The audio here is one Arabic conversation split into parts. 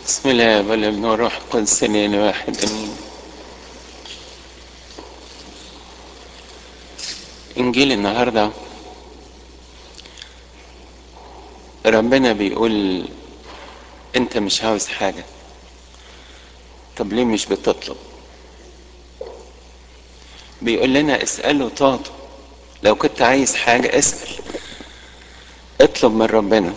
بسم الله والابن والروح القدس الإله واحد امين. انجيل النهارده ربنا بيقول انت مش عاوز حاجه، طب ليه مش بتطلب؟ بيقول لنا اسالوا تعطوا. لو كنت عايز حاجه اسال، اطلب من ربنا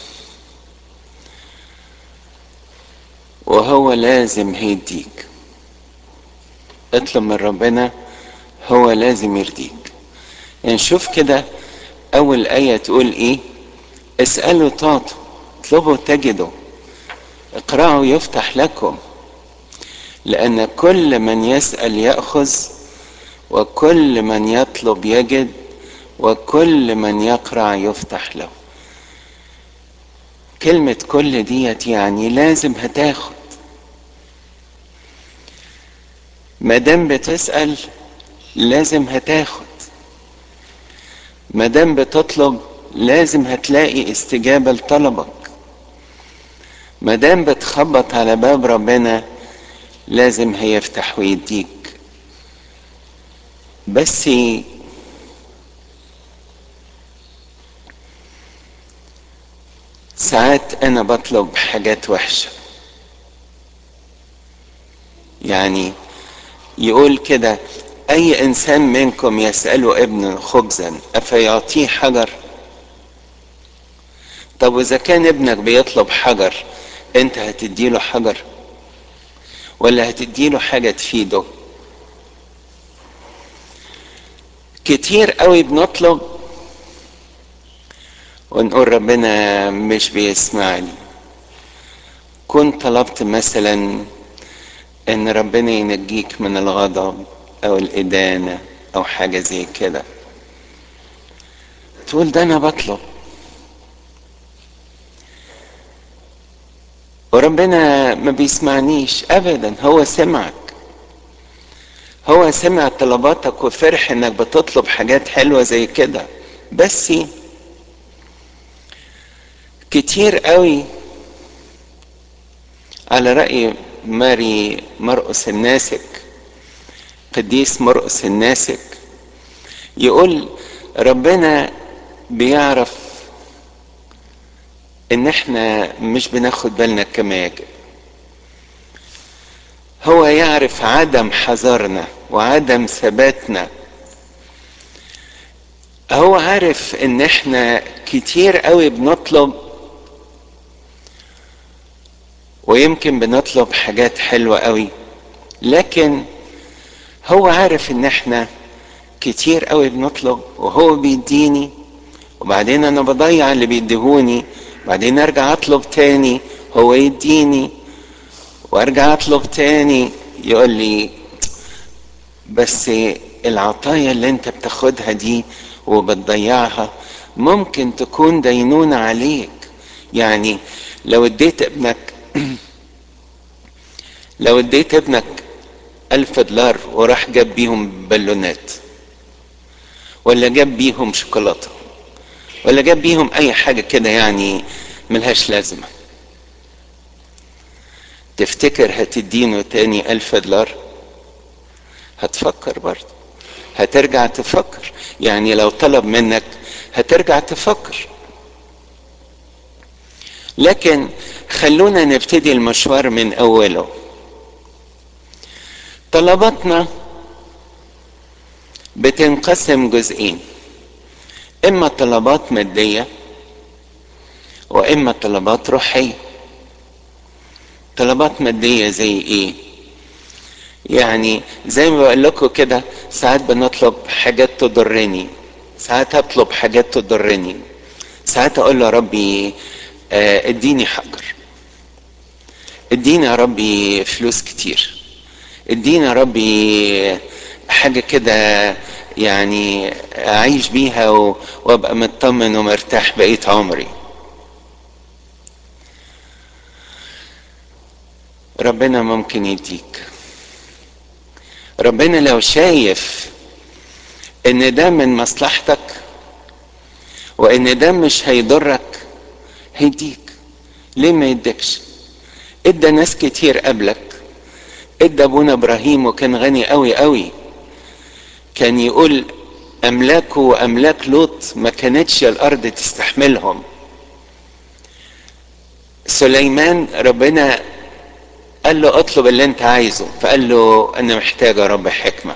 وهو لازم هيديك. اطلب من ربنا هو لازم يرضيك. يعني شوف كده، اول ايه تقول ايه؟ اسالوا تعطوا، اطلبوا تجدوا، اقرأوا يفتح لكم، لأن كل من يسأل يأخذ، وكل من يطلب يجد، وكل من يقرع يفتح له. كلمة كل ديت يعني لازم هتاخد. مادام بتسأل لازم هتاخد، مادام بتطلب لازم هتلاقي استجابة لطلبك، مادام بتخبط على باب ربنا لازم هيفتح ويديك. بس ساعات انا بطلب حاجات وحشة. يعني يقول كده: اي انسان منكم يسأل ابن خبزا افيعطيه حجر؟ طب واذا كان ابنك بيطلب حجر، انت هتديله حجر ولا هتديله حاجة تفيده؟ كتير قوي بنطلب ونقول ربنا مش بيسمعني. كنت طلبت مثلا ان ربنا ينجيك من الغضب او الادانة او حاجة زي كده، تقول ده انا بطلب وربنا ما بيسمعنيش ابدا. هو سمعك، هو سمع طلباتك وفرح انك بتطلب حاجات حلوة زي كده. بس كتير قوي على رأي ماري مرقس الناسك، قديس مرقس الناسك، يقول ربنا بيعرف ان احنا مش بناخد بالنا كما يجب. هو يعرف عدم حذرنا وعدم ثباتنا. هو عارف ان احنا كتير قوي بنطلب، ويمكن بنطلب حاجات حلوة قوي، لكن هو عارف ان احنا كتير قوي بنطلب وهو بيديني، وبعدين انا بضيع اللي بيديهوني، بعدين ارجع اطلب تاني هو يديني، وارجع اطلب تاني يقول لي. بس العطايا اللي انت بتاخدها دي وبتضيعها ممكن تكون دينونة عليك. يعني لو اديت ابنك لو اديت ابنك $1000 وراح جاب بيهم بالونات، ولا جاب بيهم شوكولاتة، ولا جاب بيهم اي حاجة كده يعني ملهاش لازمة، تفتكر هتدينه تاني $1000؟ هتفكر برضه، هترجع تفكر. يعني لو طلب منك هترجع تفكر. لكن خلونا نبتدي المشوار من اوله. طلباتنا بتنقسم جزئين: اما طلبات مادية واما طلبات روحية. طلبات مادية زي ايه؟ يعني زي ما بقول لكم كده، ساعات بنطلب حاجات تضرني، ساعات اطلب حاجات تضرني، ساعات اقول له ربي اديني حجر، اديني يا ربي فلوس كتير، اديني يا ربي حاجة كده يعني اعيش بيها وابقى مطمن ومرتاح بقية عمري. ربنا ممكن يديك. ربنا لو شايف ان ده من مصلحتك وان ده مش هيضرك هيديك. ليه ما يديكش؟ ادى ناس كتير قبلك. ادى ابونا ابراهيم وكان غني قوي قوي، كان يقول املاكه واملاك لوط ما كانتش الارض تستحملهم. سليمان ربنا قال له اطلب اللي انت عايزه، فقال له انا محتاج يا رب حكمة.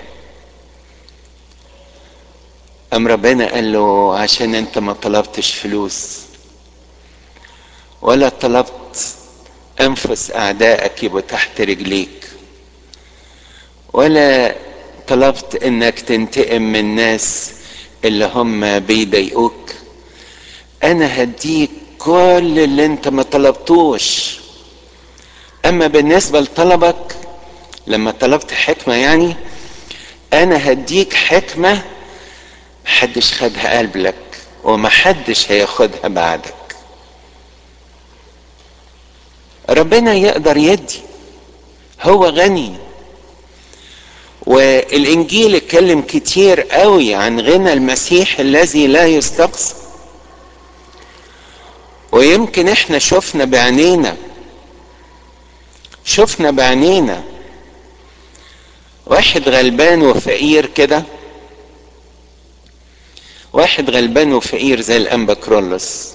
ام ربنا قال له عشان انت ما طلبتش فلوس، ولا طلبت انفس اعدائك يبقوا تحت رجليك، ولا طلبت انك تنتقم من الناس اللي هم بيضايقوك. انا هديك كل اللي انت ما طلبتوش. اما بالنسبة لطلبك، لما طلبت حكمة يعني، انا هديك حكمة محدش خدها قبلك ومحدش هياخدها بعدك. ربنا يقدر يدي، هو غني. والانجيل اتكلم كتير قوي عن غنى المسيح الذي لا يستقصى. ويمكن احنا شفنا بعينينا واحد غلبان وفقير كده، واحد غلبان وفقير زي الانبا كرولوس،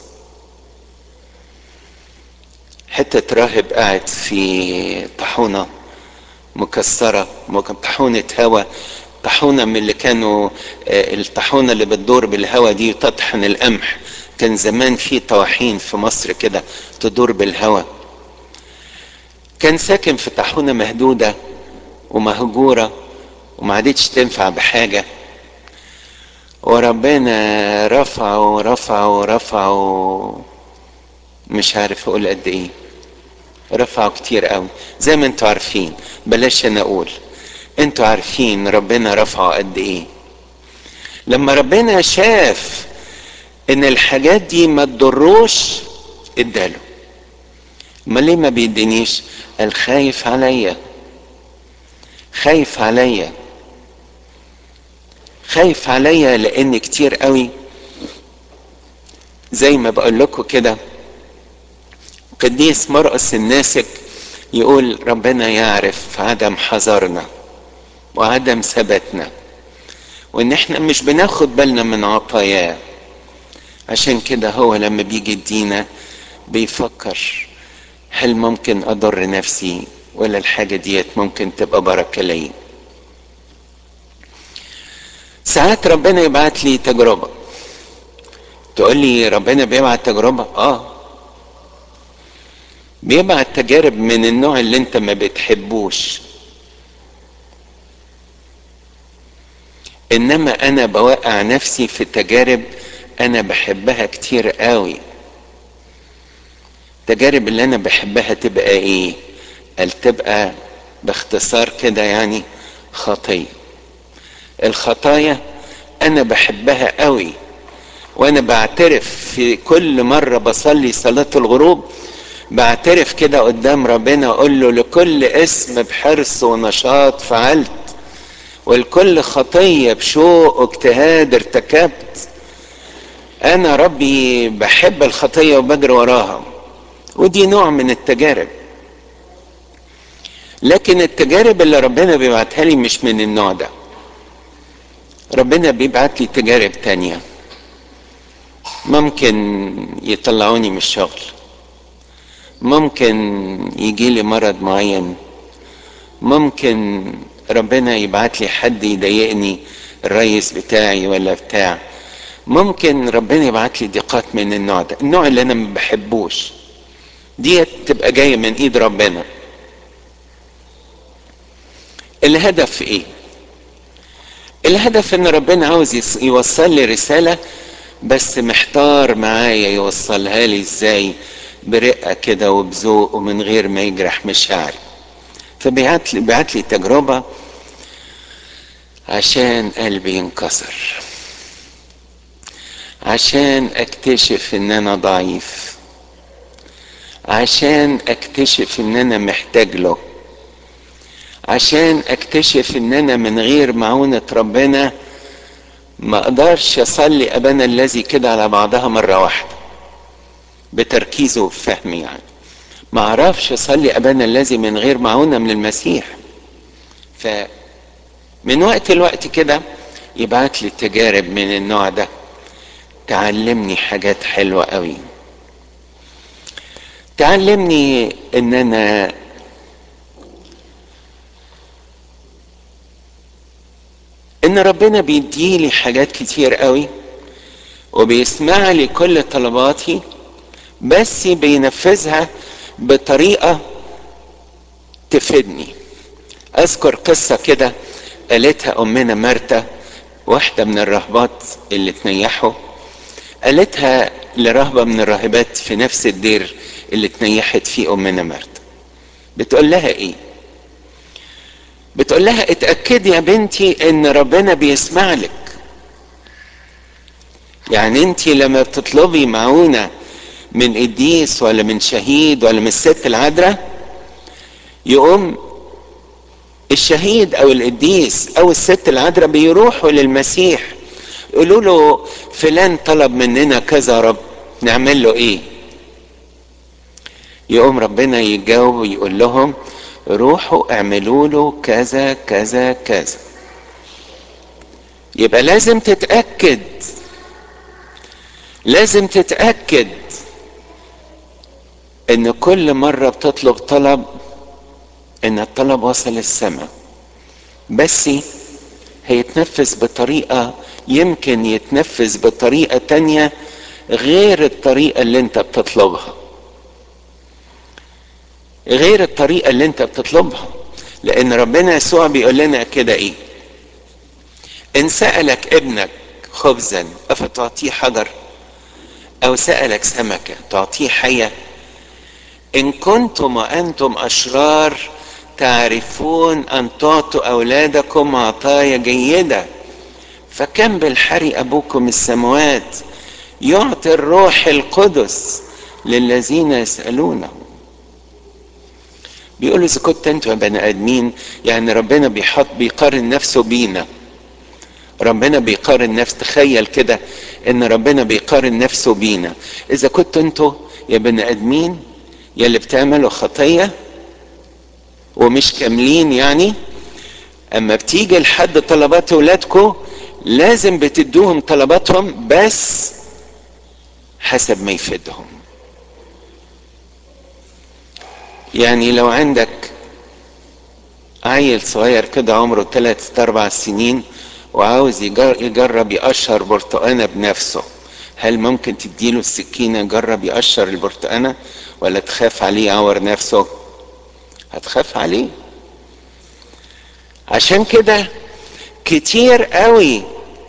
حتة راهب قاعد في طاحونة مكسرة، طاحونة هوا، طاحونة من اللي كانوا الطاحونة اللي بتدور بالهوا دي تطحن القمح. كان زمان في طواحين في مصر كده تدور بالهوا. كان ساكن في طاحونة مهدودة ومهجورة وما عادتش تنفع بحاجة، وربنا رفعه مش عارف اقول قد ايه، رفعه كتير قوي زي ما انتوا عارفين. بلاش انا اقول، انتوا عارفين ربنا رفعه قد ايه. لما ربنا شاف ان الحاجات دي ما تضروش اداله. ما ليه ما بيدينيش؟ قال خايف عليا، خايف عليا، خايف عليا. لان كتير قوي زي ما بقول لكم كده، قديس مرقس الناسك يقول ربنا يعرف عدم حذرنا وعدم ثباتنا، وان احنا مش بناخد بالنا من عطاياه. عشان كده هو لما بيجي يدينا بيفكر هل ممكن اضر نفسي ولا الحاجة ديت ممكن تبقى بركة لي. ساعات ربنا يبعت لي تجربة. تقول لي ربنا بيبعت تجربة؟ بيبعت تجارب من النوع اللي انت ما بتحبوش، انما انا بوقع نفسي في تجارب انا بحبها كتير قوي. التجارب اللي انا بحبها تبقى ايه؟ قال تبقى باختصار كده يعني خطية. الخطايا انا بحبها قوي، وانا بعترف في كل مرة بصلي صلاة الغروب، بعترف كده قدام ربنا اقول له لكل اسم بحرص ونشاط فعلت، ولكل خطية بشوق واجتهاد ارتكبت. انا ربي بحب الخطية وبجري وراها، ودي نوع من التجارب. لكن التجارب اللي ربنا بيبعتها لي مش من النوع ده. ربنا بيبعت لي تجارب تانية، ممكن يطلعوني من الشغل، ممكن يجي لي مرض معين، ممكن ربنا يبعت لي حد يضايقني، الرئيس بتاعي ولا بتاع، ممكن ربنا يبعت لي ضيقات من النوع ده، النوع اللي انا ما بحبوش. دي تبقى جايه من ايد ربنا. الهدف ايه؟ الهدف ان ربنا عاوز يوصل لي رسالة، بس محتار معايا يوصلها لي ازاي، برقة كده وبذوق ومن غير ما يجرح مشاعري. فبيعت لي تجربة عشان قلبي ينكسر، عشان اكتشف ان انا ضعيف، عشان اكتشف ان انا محتاج له، عشان اكتشف ان انا من غير معونة ربنا ما اقدرش اصلي ابانا الذي كده على بعضها مرة واحدة بتركيزه وفهمي يعني. ما اعرفش اصلي ابانا الذي من غير معونة من المسيح. فمن وقت لوقت كده يبعت لي تجارب من النوع ده تعلمني حاجات حلوة قوي. تعلمني ان ربنا بيديلي حاجات كتير قوي وبيسمع لي كل طلباتي، بس بينفذها بطريقة تفيدني. اذكر قصة كده قالتها امنا مرتا، واحدة من الراهبات اللي تنيحوا، قالتها لرهبة من الراهبات في نفس الدير اللي تنيحت فيه امنا مرتا. بتقول لها ايه؟ بتقول لها اتأكدي يا بنتي ان ربنا بيسمع لك. يعني انت لما بتطلبي معونة من قديس ولا من شهيد ولا من الست العذراء، يقوم الشهيد او القديس او الست العذراء بيروحوا للمسيح يقولوا له فلان طلب مننا كذا، رب نعمل له ايه؟ يقوم ربنا يجاوب ويقول لهم روحوا اعملوا له كذا كذا كذا. يبقى لازم تتأكد، لازم تتأكد ان كل مرة بتطلب طلب ان الطلب وصل السماء، بس هيتنفذ بطريقة، يمكن يتنفذ بطريقة تانية غير الطريقة اللي انت بتطلبها، غير الطريقة اللي انت بتطلبها. لان ربنا يسوع بيقول لنا كده ايه؟ ان سألك ابنك خبزا افتعطيه حجر، او سألك سمكة تعطيه حية؟ ان كنتم وانتم اشرار تعرفون ان تعطوا اولادكم عطايا جيدة، فكم بالحري ابوكم السماوات يعطي الروح القدس للذين يسألونه. بيقولوا اذا كنت انتوا يا بني ادمين، يعني ربنا بيقارن نفسه بينا. ربنا بيقارن نفسه، تخيل كده ان ربنا بيقارن نفسه بينا. اذا كنت انتوا يا بني ادمين يا اللي بتعملوا خطية ومش كاملين، يعني اما بتيجي لحد طلبات ولادكم لازم بتدوهم طلباتهم بس حسب ما يفيدهم. يعني لو عندك عيل صغير كده عمره 3-4 سنين وعاوز يجرب يقشر برتقانة بنفسه، هل ممكن تديله السكينة يجرب يقشر البرتقانة، ولا تخاف عليه يعور نفسه؟ هتخاف عليه. عشان كده كتير قوي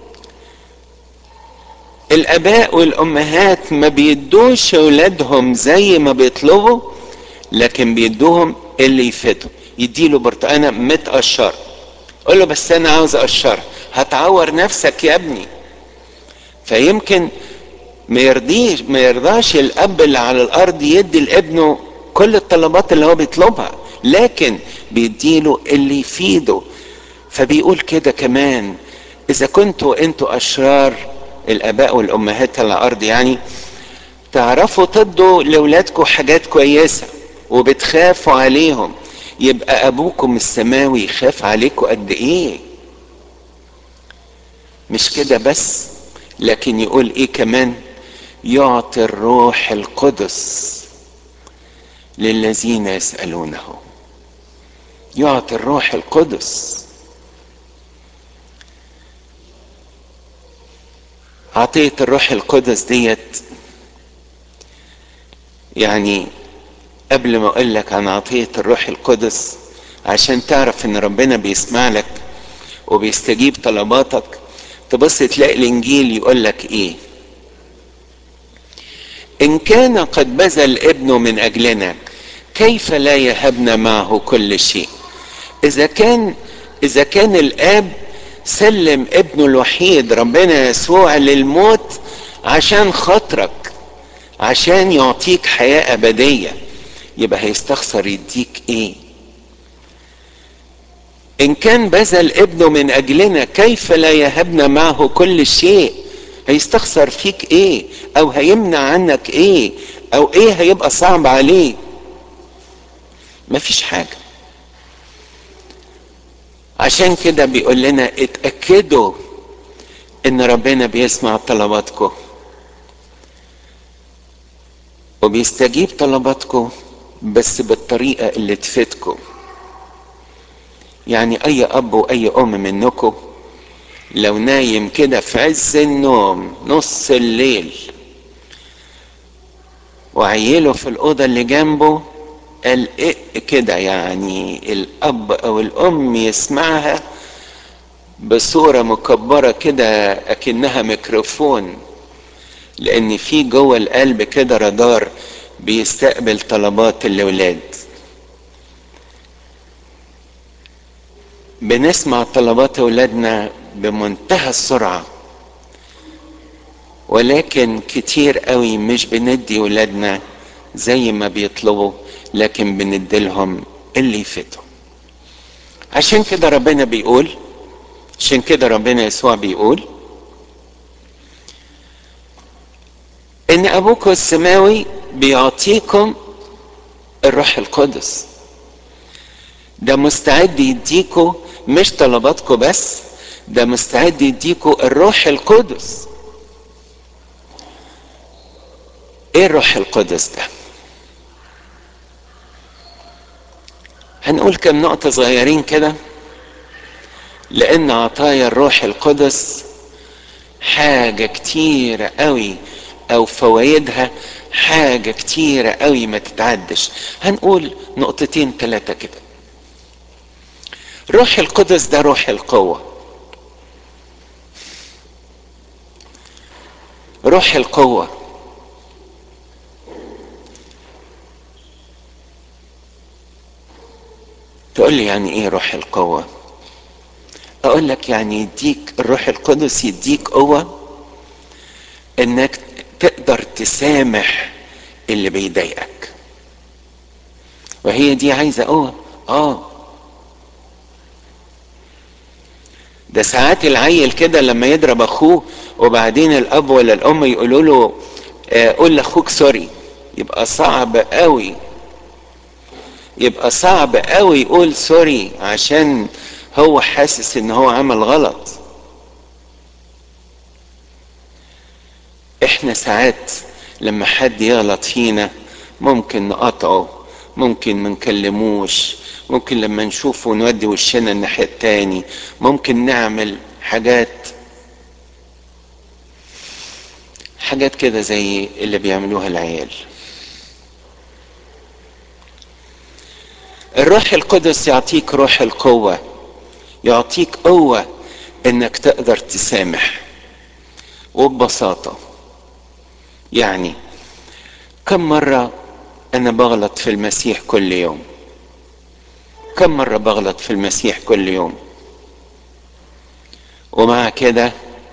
الاباء والامهات ما بيدوش اولادهم زي ما بيطلبوا، لكن بيدوهم اللي يفيدهم. يديله برتقانه متقشره، قول له بس انا عاوز اقشرها، هتعور نفسك يا ابني. فيمكن ما يرضاش الاب اللي على الارض يدي لابنه كل الطلبات اللي هو بيطلبها، لكن بيديله اللي يفيده. فبيقول كده كمان اذا كنتوا انتوا اشرار الاباء والامهات على الارض، يعني تعرفوا تدوا لاولادكم حاجات كويسة وبتخافوا عليهم، يبقى ابوكم السماوي يخاف عليكم قد ايه؟ مش كده بس، لكن يقول ايه كمان؟ يعطي الروح القدس للذين يسألونه. يعطي الروح القدس. عطية الروح القدس ديت، يعني قبل ما اقول لك عن عطية الروح القدس عشان تعرف ان ربنا بيسمع لك وبيستجيب طلباتك، تبص تلاقي الانجيل يقول لك ايه؟ ان كان قد بذل ابنه من اجلنا كيف لا يهبنا معه كل شيء؟ اذا كان الاب سلم ابنه الوحيد ربنا يسوع للموت عشان خاطرك، عشان يعطيك حياة ابدية، يبقى هيستخسر يديك ايه؟ ان كان بذل ابنه من اجلنا كيف لا يهبنا معه كل شيء؟ هيستخسر فيك ايه؟ او هيمنع عنك ايه؟ او ايه هيبقى صعب عليه؟ مفيش حاجة. عشان كده بيقول لنا اتأكدوا ان ربنا بيسمع طلباتكم وبيستجيب طلباتكم، بس بالطريقة اللي تفيدكم. يعني اي اب واي ام منكم لو نايم كده في عز النوم نص الليل وعيله في الأوضة اللي جنبه قال إيه كده، يعني الأب أو الأم يسمعها بصورة مكبرة كده أكنها ميكروفون، لأن في جوه القلب كده رادار بيستقبل طلبات الأولاد. بنسمع طلبات أولادنا بمنتهى السرعة، ولكن كتير قوي مش بندي أولادنا زي ما بيطلبوا، لكن بنديلهم اللي يفيدهم. عشان كده ربنا بيقول، عشان كده ربنا يسوع بيقول ان ابوكم السماوي بيعطيكم الروح القدس. ده مستعد يديكم مش طلباتكم بس، ده مستعد يديكم الروح القدس. ايه الروح القدس ده؟ هنقول كم نقطة صغيرين كده، لان عطايا الروح القدس حاجة كتيرة قوي، او فوائدها حاجة كتيرة قوي ما تتعدش. هنقول نقطتين ثلاثة كده. روح القدس ده روح القوة. روح القوة تقول لي يعني ايه روح القوة؟ اقول لك يعني يديك الروح القدس، يديك قوة انك تقدر تسامح اللي بيضايقك. وهي دي عايزة قوة. ده ساعات العيل كده لما يضرب اخوه وبعدين الاب ولا الام يقولوا له قول لاخوك سوري، يبقى صعب قوي، يبقى صعب قوي يقول سوري عشان هو حاسس ان هو عمل غلط. احنا ساعات لما حد يغلط فينا ممكن نقطعه، ممكن ما نكلموش، ممكن لما نشوفه نودي وشنا الناحية التاني، ممكن نعمل حاجات كده زي اللي بيعملوها العيال. الروح القدس يعطيك روح القوة، يعطيك قوة انك تقدر تسامح وببساطة. يعني كم مرة انا بغلط في المسيح كل يوم؟ كم مرة بغلط في المسيح كل يوم؟ ومع كده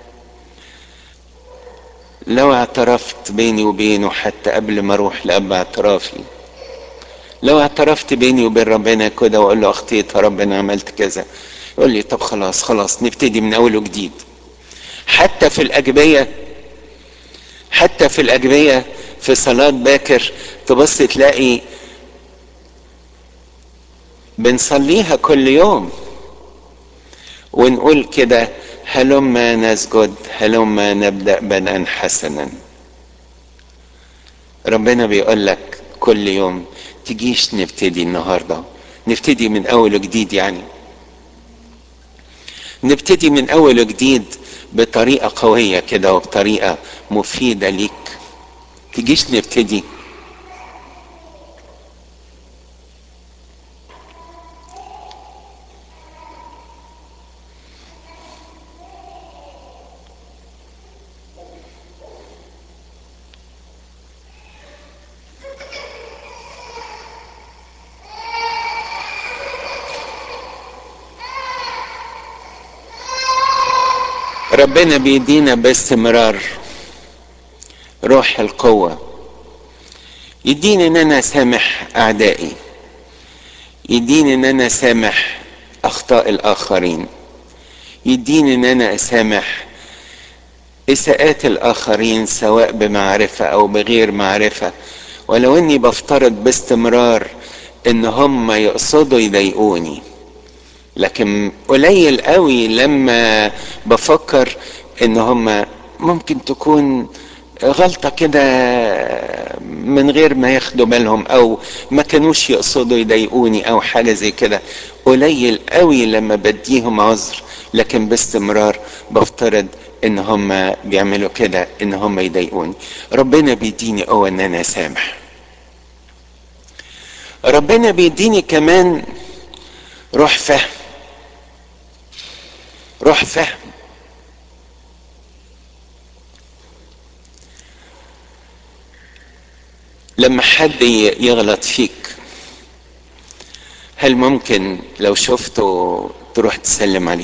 لو اعترفت بيني وبينه حتى قبل ما اروح لأب اعترافي، لو اعترفت بيني وبين ربنا كده واقول له اخطيت يا رب انا عملت كذا، يقول لي طب خلاص خلاص نبتدي من اول وجديد. حتى في الاجبية، حتى في الاجبية في صلاة باكر تبص تلاقي بنصليها كل يوم ونقول كده هلما نسجد هلما نبدأ بدءا حسنا. ربنا بيقول لك كل يوم تجيش نبتدي النهارده، نبتدي من اول وجديد، يعني نبتدي من اول وجديد بطريقه قويه كده وبطريقه مفيده ليك. تجيش نبتدي. ربنا بيدينا باستمرار روح القوه، يديني ان انا اسامح اعدائي، يديني ان انا اسامح اخطاء الاخرين، يديني ان انا اسامح اساءات الاخرين سواء بمعرفة او بغير معرفة. ولو اني بفترض باستمرار ان هم يقصدوا يضايقوني، لكن قليل قوي لما بفكر ان هم ممكن تكون غلطة كده من غير ما ياخدوا بالهم، او ما كانوش يقصدوا يضايقوني او حاجة زي كده. قليل قوي لما بديهم عذر، لكن باستمرار بفترض ان هم بيعملوا كده ان هم يضايقوني. ربنا بيديني قوة ان انا اسامح. ربنا بيديني كمان روح فهم. روح فهم. لما حد يغلط فيك، هل ممكن لو شفته تروح تسلم عليه؟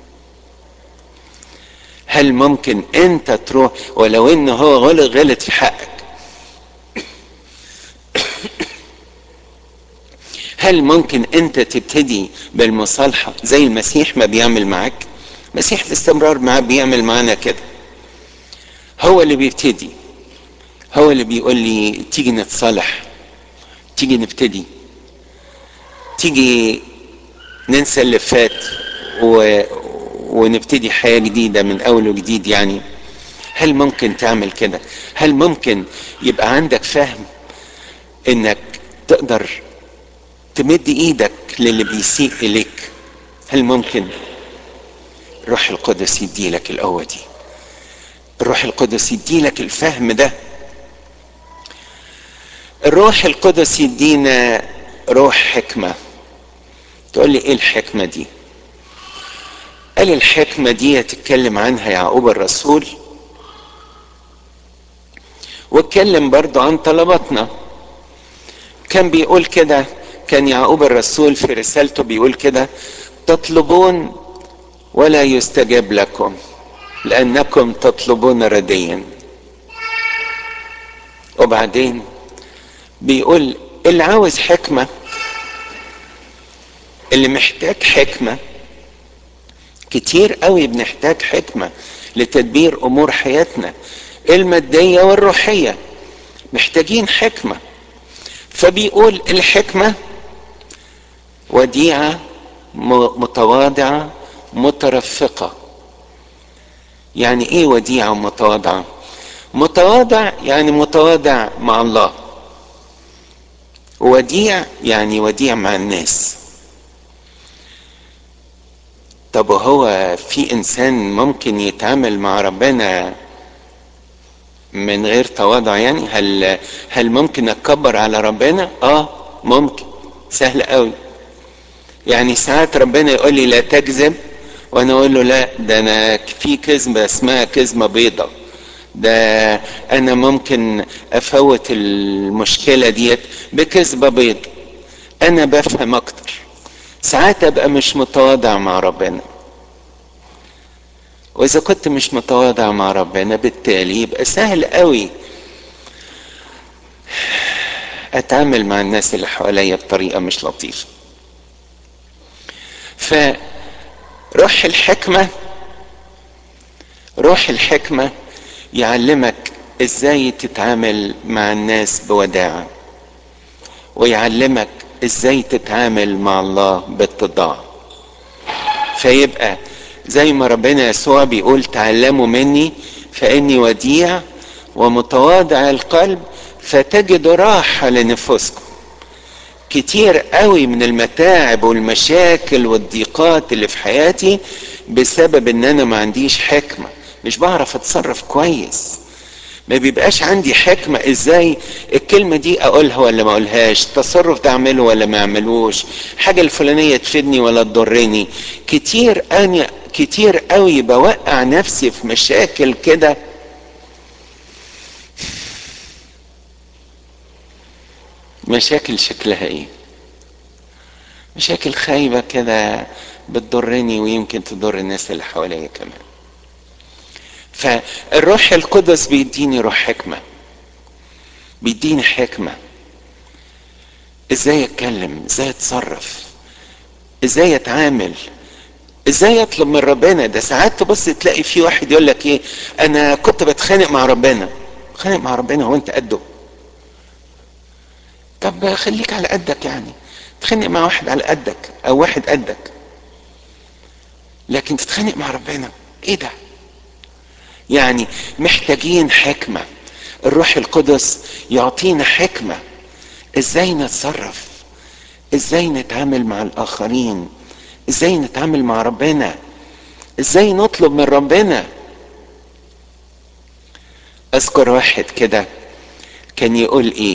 هل ممكن انت تروح ولو ان هو غلط في حقك؟ هل ممكن انت تبتدي بالمصالحة زي المسيح ما بيعمل معاك؟ المسيح باستمرار معاه بيعمل معانا كده. هو اللي بيبتدي، هو اللي بيقول لي تيجي نتصالح، تيجي نبتدي، تيجي ننسى اللي فات ونبتدي حياة جديدة من اول وجديد يعني. هل ممكن تعمل كده؟ هل ممكن يبقى عندك فهم انك تقدر تمد ايدك للي بيسيء اليك؟ هل ممكن؟ الروح القدس يديلك القوة دي، الروح القدس يديلك الفهم ده. الروح القدس يدينا روح حكمة. تقول لي ايه الحكمة دي؟ قال الحكمة دي يتكلم عنها يعقوب الرسول، واتكلم برضو عن طلباتنا. كان بيقول كده، كان يعقوب الرسول في رسالته بيقول كده: تطلبون ولا يستجاب لكم لأنكم تطلبون رديا. وبعدين بيقول اللي عاوز حكمة، اللي محتاج حكمة، كتير قوي بنحتاج حكمة لتدبير أمور حياتنا المادية والروحية، محتاجين حكمة. فبيقول الحكمة وديعة متواضعة مترفقة. يعني ايه وديعة ومتواضعة؟ متواضع يعني متواضع مع الله، وديع يعني وديع مع الناس. طب وهو في انسان ممكن يتعامل مع ربنا من غير تواضع؟ يعني هل ممكن اتكبر على ربنا؟ ممكن، سهل قوي. يعني ساعات ربنا يقول لي لا تكذب، وانا اقول له لا، ده انا في كذبة اسمها كذبة بيضة، ده انا ممكن افوت المشكلة ديت بكذبة بيضة. انا بفهم اكتر. ساعات ابقى مش متواضع مع ربنا، واذا كنت مش متواضع مع ربنا بالتالي يبقى سهل قوي اتعامل مع الناس اللي حواليا بطريقة مش لطيفة. فروح الحكمة، روح الحكمة يعلمك ازاي تتعامل مع الناس بوداعة، ويعلمك ازاي تتعامل مع الله باتضاع. فيبقى زي ما ربنا يسوع بيقول تعلموا مني فاني وديع ومتواضع القلب فتجدوا راحة لنفوسكم. كتير قوي من المتاعب والمشاكل والضيقات اللي في حياتي بسبب ان انا ما عنديش حكمة، مش بعرف اتصرف كويس، ما بيبقاش عندي حكمة ازاي الكلمة دي اقولها ولا ما اقولهاش، التصرف ده اعمله ولا ما اعملوش، حاجة الفلانية تفيدني ولا تضرني. كتير قوي بوقع نفسي في مشاكل كده، مشاكل شكلها ايه؟ مشاكل خايبة كده بتضرني ويمكن تضر الناس اللي حواليا كمان. فالروح القدس بيديني روح حكمة، بيديني حكمة ازاي اتكلم، ازاي اتصرف، ازاي اتعامل، ازاي اطلب من ربنا. ده ساعات تبص تلاقي في واحد يقول لك ايه، انا كنت بتخانق مع ربنا. بتخانق مع ربنا هو انت قده؟ طب خليك على قدك يعني، تتخانق مع واحد على قدك او واحد قدك، لكن تتخانق مع ربنا، ايه ده؟ يعني محتاجين حكمة، الروح القدس يعطينا حكمة ازاي نتصرف، ازاي نتعامل مع الاخرين، ازاي نتعامل مع ربنا، ازاي نطلب من ربنا. اذكر واحد كده كان يقول ايه،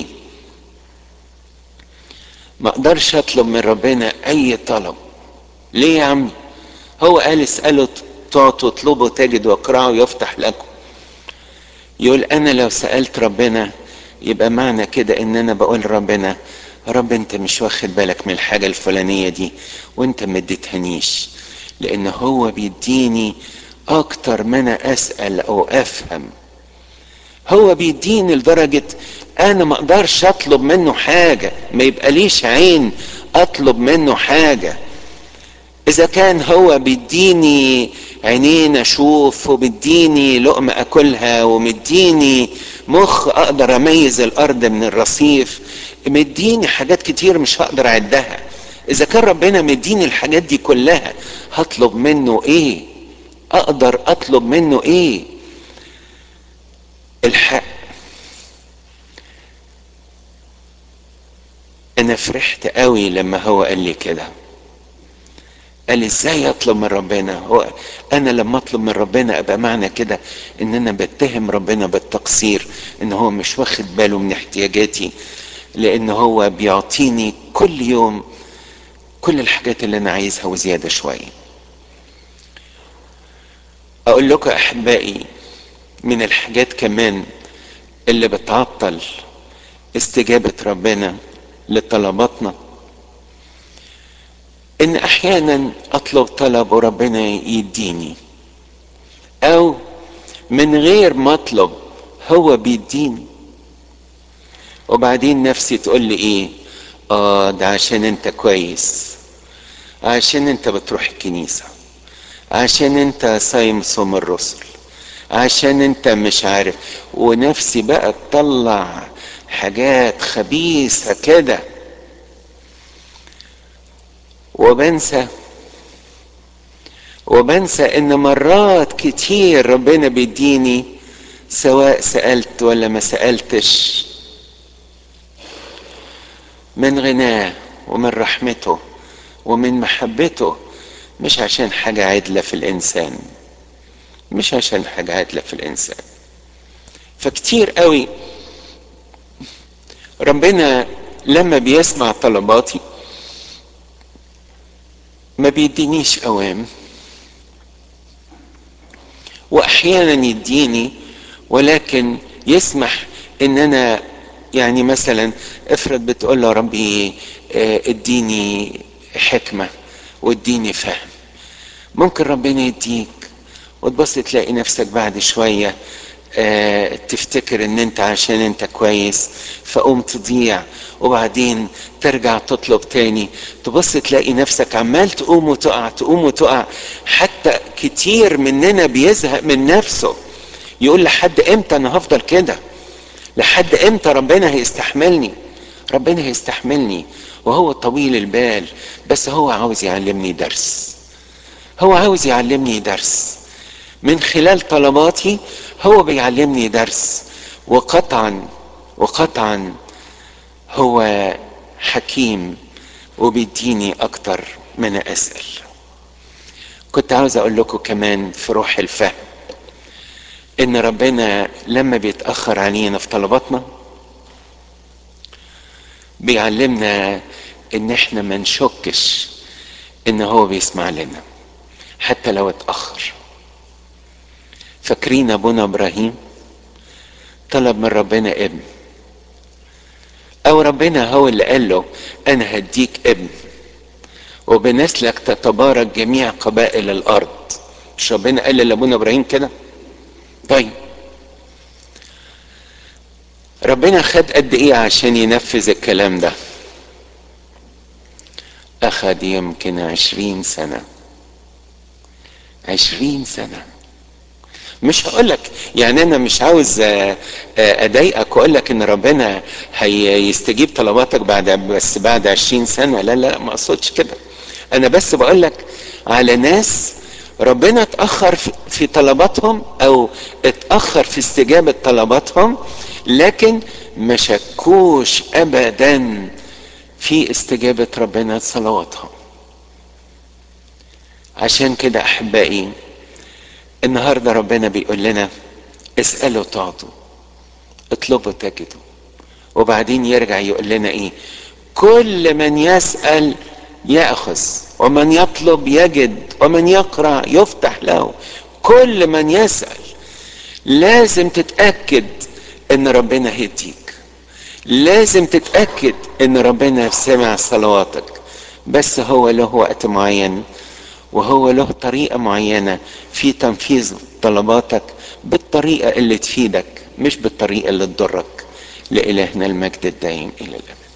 ما اقدرش اطلب من ربنا اي طلب. ليه يا عمي؟ هو قال اسألوا تعطوا، اطلبوا تجدوا، واقرعوا يفتح لكم. يقول انا لو سألت ربنا يبقى معنى كده ان انا بقول ربنا رب انت مش واخد بالك من الحاجة الفلانية دي وانت ما اديتهنيش، لان هو بيديني اكتر ما انا اسأل او افهم. هو بيديني لدرجة انا ما اقدرش اطلب منه حاجة، ما يبقى ليش عين اطلب منه حاجة. اذا كان هو بيديني عينين اشوف، وبيديني لقمة اكلها، ومديني مخ اقدر اميز الارض من الرصيف، مديني حاجات كتير مش هقدر اعدها. اذا كان ربنا مديني الحاجات دي كلها هطلب منه ايه؟ اقدر اطلب منه ايه؟ الحق انا فرحت قوي لما هو قال لي كده، قال ازاي اطلب من ربنا؟ هو انا لما اطلب من ربنا ابقى معنى كده ان انا بتهم ربنا بالتقصير، ان هو مش واخد باله من احتياجاتي، لان هو بيعطيني كل يوم كل الحاجات اللي انا عايزها وزيادة شوية. اقول لكم احبائي من الحاجات كمان اللي بتعطل استجابة ربنا لطلباتنا، ان احيانا اطلب طلب وربنا يديني، او من غير ما اطلب هو بيديني، وبعدين نفسي تقول لي ايه؟ ده عشان انت كويس، عشان انت بتروح الكنيسة، عشان انت صايم صوم الرسل، عشان انت مش عارف. ونفسي بقى تطلع حاجات خبيثة كده، وبنسى ان مرات كتير ربنا بيديني سواء سألت ولا ما سألتش، من غناه ومن رحمته ومن محبته، مش عشان حاجة عدلة في الإنسان، مش عشان حاجة عدلة في الإنسان. فكتير قوي ربنا لما بيسمع طلباتي ما بيدينيش أوام، وأحيانا يديني ولكن يسمح إن أنا يعني مثلا افرض بتقول له ربي اديني حكمة واديني فهم، ممكن ربنا يديك وتبص تلاقي نفسك بعد شوية تفتكر ان انت عشان انت كويس فقوم تضيع، وبعدين ترجع تطلب تاني تبص تلاقي نفسك عمال تقوم وتقع تقوم وتقع. حتى كتير مننا بيزهق من نفسه، يقول لحد امتى انا هفضل كده؟ لحد امتى ربنا هيستحملني؟ ربنا هيستحملني وهو طويل البال، بس هو عاوز يعلمني درس، هو عاوز يعلمني درس من خلال طلباتي، هو بيعلمني درس. وقطعا وقطعا هو حكيم وبيديني اكتر من اسأل. كنت عاوز اقول لكم كمان في روح الفهم ان ربنا لما بيتأخر علينا في طلباتنا بيعلمنا ان احنا ما نشكش ان هو بيسمع لنا حتى لو اتأخر. فاكرين ابونا ابراهيم طلب من ربنا ابن، او ربنا هو اللي قال له انا هديك ابن وبنسلك تتبارك جميع قبائل الارض. مش ربنا قال لابونا ابراهيم كده؟ طيب ربنا خد قد ايه عشان ينفذ الكلام ده؟ اخد يمكن 20 سنة. 20 سنة. مش هقولك يعني انا مش عاوز اضايقك واقولك ان ربنا هيستجيب طلباتك بعد 20 سنة. لا لا، ما اقصدش كده. انا بس بقولك على ناس ربنا اتأخر في طلباتهم او اتأخر في استجابة طلباتهم، لكن ما شكوش ابدا في استجابة ربنا لصلواتهم. عشان كده احبائي، النهاردة ربنا بيقول لنا اسألوا تعطوا، اطلبوا تجدوا. وبعدين يرجع يقول لنا ايه؟ كل من يسأل يأخذ، ومن يطلب يجد، ومن يقرأ يفتح له. كل من يسأل. لازم تتأكد ان ربنا هيديك، لازم تتأكد ان ربنا سمع صلواتك، بس هو له وقت معين، وهو له طريقة معينة في تنفيذ طلباتك، بالطريقة اللي تفيدك مش بالطريقة اللي تضرك. لإلهنا المجد الدائم إلى الأبد.